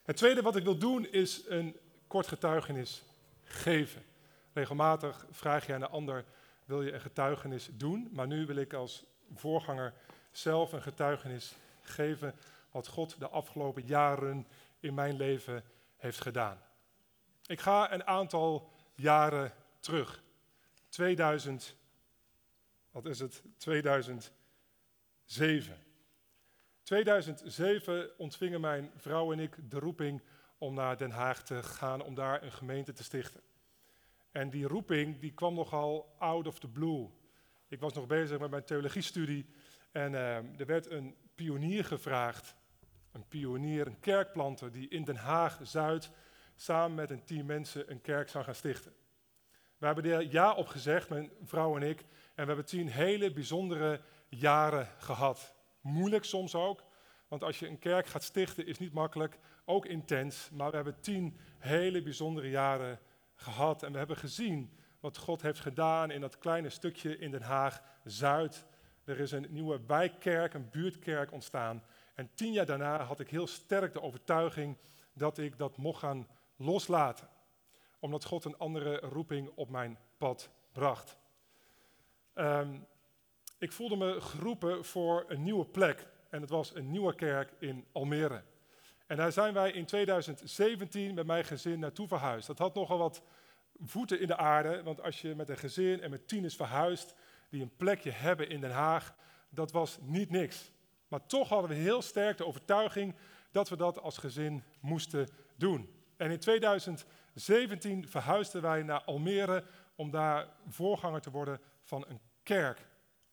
Het tweede wat ik wil doen is een kort getuigenis geven. Regelmatig vraag je aan de ander, wil je een getuigenis doen? Maar nu wil ik als voorganger zelf een getuigenis geven wat God de afgelopen jaren in mijn leven heeft gedaan. Ik ga een aantal jaren terug. 2007. 2007 ontvingen mijn vrouw en ik de roeping om naar Den Haag te gaan, om daar een gemeente te stichten. En die roeping die kwam nogal out of the blue. Ik was nog bezig met mijn theologiestudie en er werd een pionier gevraagd. Een pionier, een kerkplanter die in Den Haag-Zuid samen met een team mensen een kerk zou gaan stichten. We hebben er ja op gezegd, mijn vrouw en ik. En we hebben 10 hele bijzondere jaren gehad. Moeilijk soms ook, want als je een kerk gaat stichten is niet makkelijk, ook intens. Maar we hebben 10 hele bijzondere jaren gehad. En we hebben gezien wat God heeft gedaan in dat kleine stukje in Den Haag-Zuid. Er is een nieuwe wijkkerk, een buurtkerk ontstaan. En 10 jaar daarna had ik heel sterk de overtuiging dat ik dat mocht gaan loslaten. Omdat God een andere roeping op mijn pad bracht. Ik voelde me geroepen voor een nieuwe plek. En het was een nieuwe kerk in Almere. En daar zijn wij in 2017 met mijn gezin naartoe verhuisd. Dat had nogal wat voeten in de aarde. Want als je met een gezin en met 10 is verhuisd, die een plekje hebben in Den Haag, dat was niet niks. Maar toch hadden we heel sterk de overtuiging dat we dat als gezin moesten doen. En in 2017 verhuisden wij naar Almere om daar voorganger te worden van een kerk.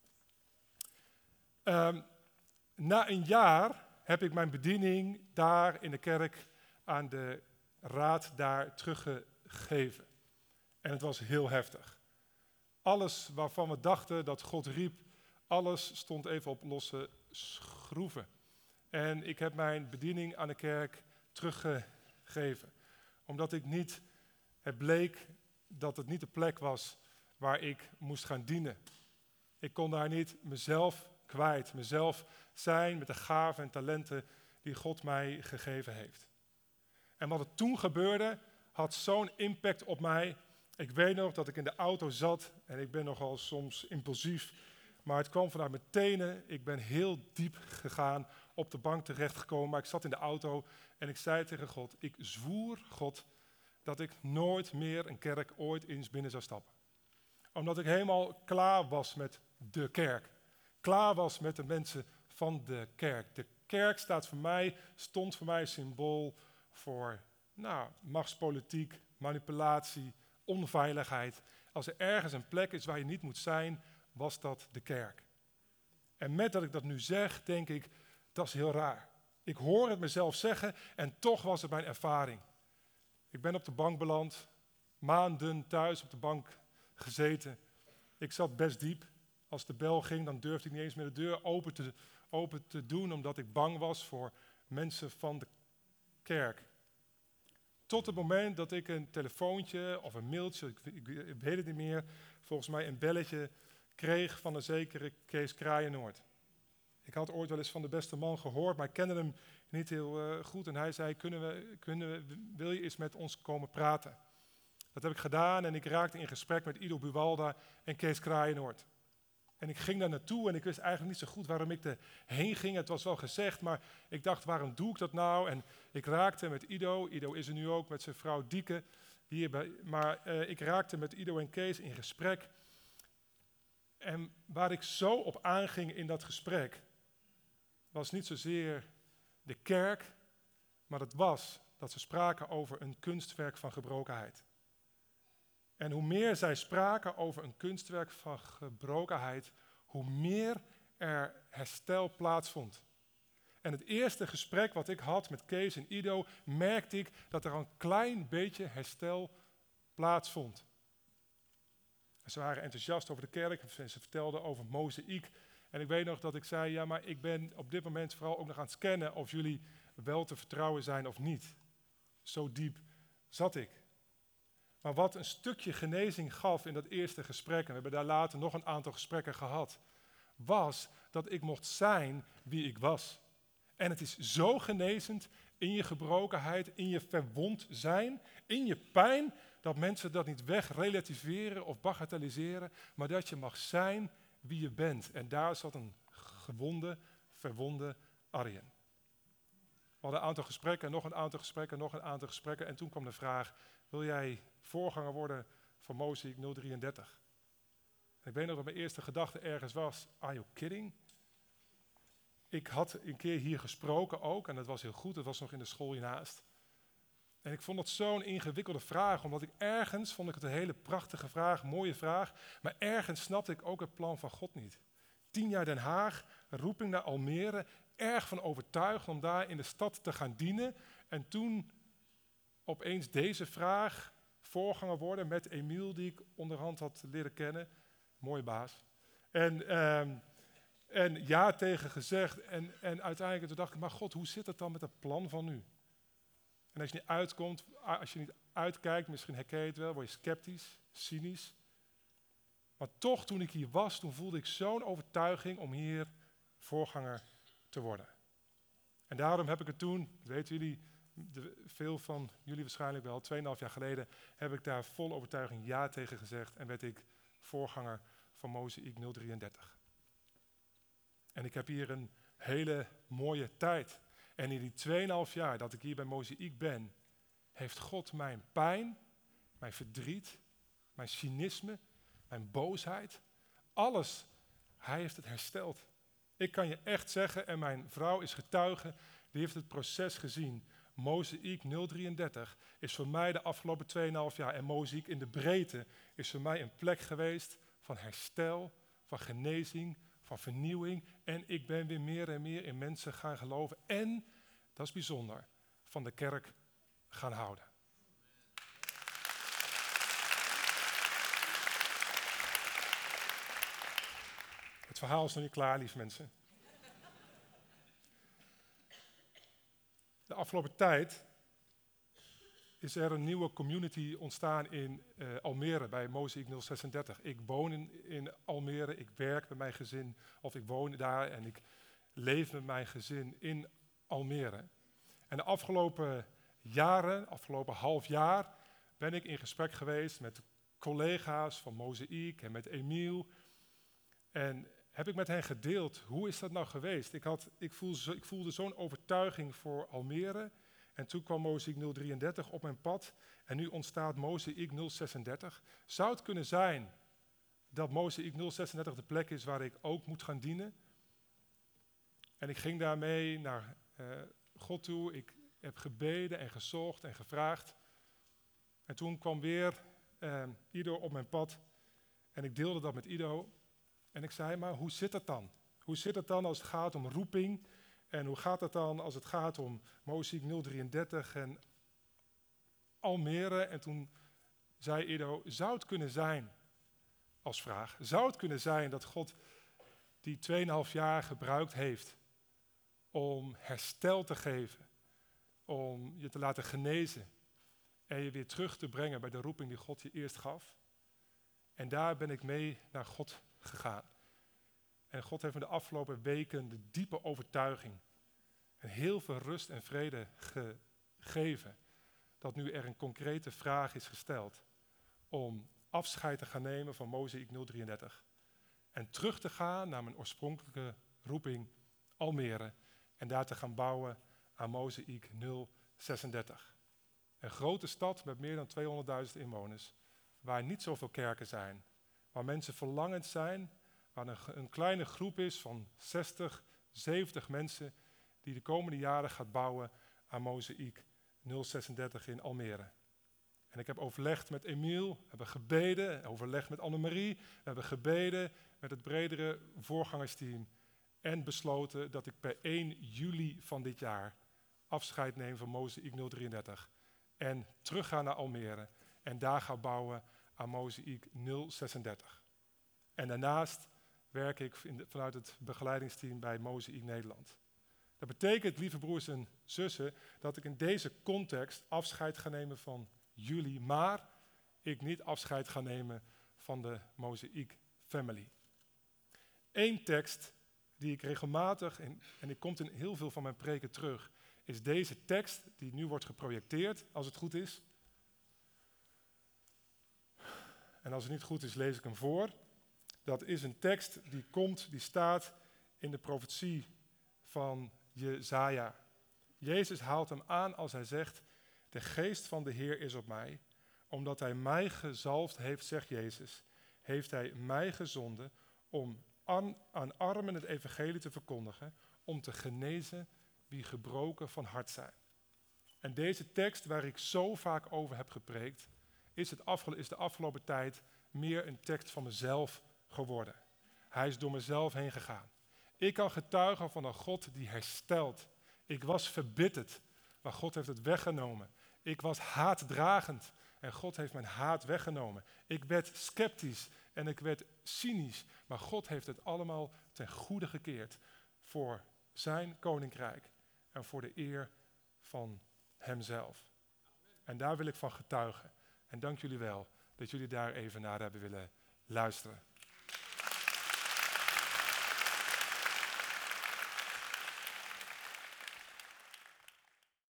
Na een jaar heb ik mijn bediening daar in de kerk aan de raad daar teruggegeven. En het was heel heftig. Alles waarvan we dachten dat God riep, alles stond even op losse schroeven. En ik heb mijn bediening aan de kerk teruggegeven. Omdat het bleek dat het niet de plek was waar ik moest gaan dienen. Ik kon daar niet mezelf kwijt, mezelf zijn met de gaven en talenten die God mij gegeven heeft. En wat er toen gebeurde, had zo'n impact op mij. Ik weet nog dat ik in de auto zat en ik ben nogal soms impulsief, maar het kwam vanuit mijn tenen. Ik ben heel diep gegaan, op de bank terechtgekomen, maar ik zat in de auto en ik zei tegen God, ik zwoer God dat ik nooit meer een kerk ooit eens binnen zou stappen. Omdat ik helemaal klaar was met de kerk. Klaar was met de mensen van de kerk. De kerk stond voor mij symbool voor machtspolitiek, manipulatie, onveiligheid. Als er ergens een plek is waar je niet moet zijn, was dat de kerk. En met dat ik dat nu zeg, denk ik, dat is heel raar. Ik hoor het mezelf zeggen en toch was het mijn ervaring. Ik ben op de bank beland, maanden thuis op de bank gezeten. Ik zat best diep. Als de bel ging, dan durfde ik niet eens meer de deur open te doen, omdat ik bang was voor mensen van de kerk. Tot het moment dat ik een telefoontje of een mailtje, ik weet het niet meer, volgens mij een belletje kreeg van een zekere Kees Kraaienoord. Ik had ooit wel eens van de beste man gehoord, maar ik kende hem niet heel goed. En hij zei, wil je eens met ons komen praten? Dat heb ik gedaan en ik raakte in gesprek met Ido Buwalda en Kees Kraaienoord. En ik ging daar naartoe en ik wist eigenlijk niet zo goed waarom ik erheen ging. Het was wel gezegd, maar ik dacht, waarom doe ik dat nou? En ik raakte met Ido. Ido is er nu ook met zijn vrouw Dieke. Maar ik raakte met Ido en Kees in gesprek. En waar ik zo op aanging in dat gesprek, was niet zozeer de kerk, maar het was dat ze spraken over een kunstwerk van gebrokenheid. En hoe meer zij spraken over een kunstwerk van gebrokenheid, hoe meer er herstel plaatsvond. En het eerste gesprek wat ik had met Kees en Ido, merkte ik dat er een klein beetje herstel plaatsvond. En ze waren enthousiast over de kerk, ze vertelden over mozaïek. En ik weet nog dat ik zei, ja, maar ik ben op dit moment vooral ook nog aan het scannen of jullie wel te vertrouwen zijn of niet. Zo diep zat ik. Maar wat een stukje genezing gaf in dat eerste gesprek, en we hebben daar later nog een aantal gesprekken gehad, was dat ik mocht zijn wie ik was. En het is zo genezend in je gebrokenheid, in je verwond zijn, in je pijn, dat mensen dat niet wegrelativeren of bagatelliseren, maar dat je mag zijn wie je bent. En daar zat een gewonde, verwonde Arjen. We hadden een aantal gesprekken, nog een aantal gesprekken, nog een aantal gesprekken. En toen kwam de vraag, wil jij voorganger worden van Mosaic 033? En ik weet nog dat mijn eerste gedachte ergens was, are you kidding? Ik had een keer hier gesproken ook, en dat was heel goed, dat was nog in de school hiernaast. En ik vond het zo'n ingewikkelde vraag, omdat ik ergens, vond ik het een hele prachtige vraag, mooie vraag, maar ergens snapte ik ook het plan van God niet. 10 jaar Den Haag, roeping naar Almere, erg van overtuigd om daar in de stad te gaan dienen. En toen opeens deze vraag, voorganger worden met Emiel, die ik onderhand had leren kennen. Mooie baas. En ja tegen gezegd. En uiteindelijk toen dacht ik, maar God, hoe zit het dan met het plan van nu? En als je niet uitkomt, als je niet uitkijkt, misschien herken je het wel, word je sceptisch, cynisch. Maar toch, toen ik hier was, toen voelde ik zo'n overtuiging om hier voorganger te worden. En daarom heb ik het toen, weten jullie, veel van jullie waarschijnlijk wel, 2,5 jaar geleden, heb ik daar vol overtuiging ja tegen gezegd en werd ik voorganger van Mosaic 033. En ik heb hier een hele mooie tijd. En in die 2,5 jaar dat ik hier bij Mosaic ben, heeft God mijn pijn, mijn verdriet, mijn cynisme, mijn boosheid, alles, hij heeft het hersteld. Ik kan je echt zeggen, en mijn vrouw is getuige, die heeft het proces gezien. Mosaic 033 is voor mij de afgelopen 2,5 jaar en Mosaic in de breedte is voor mij een plek geweest van herstel, van genezing, van vernieuwing. En ik ben weer meer en meer in mensen gaan geloven. En, dat is bijzonder, van de kerk gaan houden. Het verhaal is nog niet klaar, lieve mensen. De afgelopen tijd is er een nieuwe community ontstaan in Almere bij Mosaic 036. Ik woon in Almere, ik werk met mijn gezin, of ik woon daar en ik leef met mijn gezin in Almere. En de afgelopen jaren, afgelopen half jaar, ben ik in gesprek geweest met collega's van Mosaic en met Emiel. En heb ik met hen gedeeld, hoe is dat nou geweest? Ik voelde zo'n overtuiging voor Almere. En toen kwam Mosaic 033 op mijn pad. En nu ontstaat Mosaic 036. Zou het kunnen zijn dat Mosaic 036 de plek is waar ik ook moet gaan dienen? En ik ging daarmee naar God toe. Ik heb gebeden en gezocht en gevraagd. En toen kwam weer Ido op mijn pad. En ik deelde dat met Ido. En ik zei, maar hoe zit het dan? Hoe zit het dan als het gaat om roeping? En hoe gaat het dan als het gaat om Mosaic 033 en Almere? En toen zei Ido, zou het kunnen zijn, als vraag, zou het kunnen zijn dat God die 2,5 jaar gebruikt heeft om herstel te geven, om je te laten genezen en je weer terug te brengen bij de roeping die God je eerst gaf? En daar ben ik mee naar God gegaan. En God heeft me de afgelopen weken de diepe overtuiging en heel veel rust en vrede gegeven, dat nu er een concrete vraag is gesteld om afscheid te gaan nemen van Mosaic 033 en terug te gaan naar mijn oorspronkelijke roeping Almere en daar te gaan bouwen aan Mosaic 036. Een grote stad met meer dan 200.000 inwoners, waar niet zoveel kerken zijn, waar mensen verlangend zijn, waar een kleine groep is van 60, 70 mensen die de komende jaren gaat bouwen aan Mosaic 036 in Almere. En ik heb overlegd met Emiel, we hebben gebeden, overlegd met Annemarie, we hebben gebeden met het bredere voorgangersteam en besloten dat ik per 1 juli van dit jaar afscheid neem van Mosaic 033 en terug ga naar Almere en daar ga bouwen aan Mosaic 036. En daarnaast werk ik vanuit het begeleidingsteam bij Mosaic Nederland. Dat betekent, lieve broers en zussen, dat ik in deze context afscheid ga nemen van jullie, maar ik niet afscheid ga nemen van de Mosaic family. Eén tekst die ik regelmatig, en die komt in heel veel van mijn preken terug, is deze tekst die nu wordt geprojecteerd, als het goed is. En als het niet goed is, lees ik hem voor. Dat is een tekst die staat in de profetie van Jesaja. Jezus haalt hem aan als hij zegt, de geest van de Heer is op mij, omdat hij mij gezalfd heeft, zegt Jezus, heeft hij mij gezonden om aan armen het evangelie te verkondigen, om te genezen wie gebroken van hart zijn. En deze tekst waar ik zo vaak over heb gepreekt, is de afgelopen tijd meer een tekst van mezelf geworden. Hij is door mezelf heen gegaan. Ik kan getuigen van een God die herstelt. Ik was verbitterd, maar God heeft het weggenomen. Ik was haatdragend en God heeft mijn haat weggenomen. Ik werd sceptisch en ik werd cynisch, maar God heeft het allemaal ten goede gekeerd voor zijn koninkrijk en voor de eer van hemzelf. En daar wil ik van getuigen. En dank jullie wel dat jullie daar even naar hebben willen luisteren.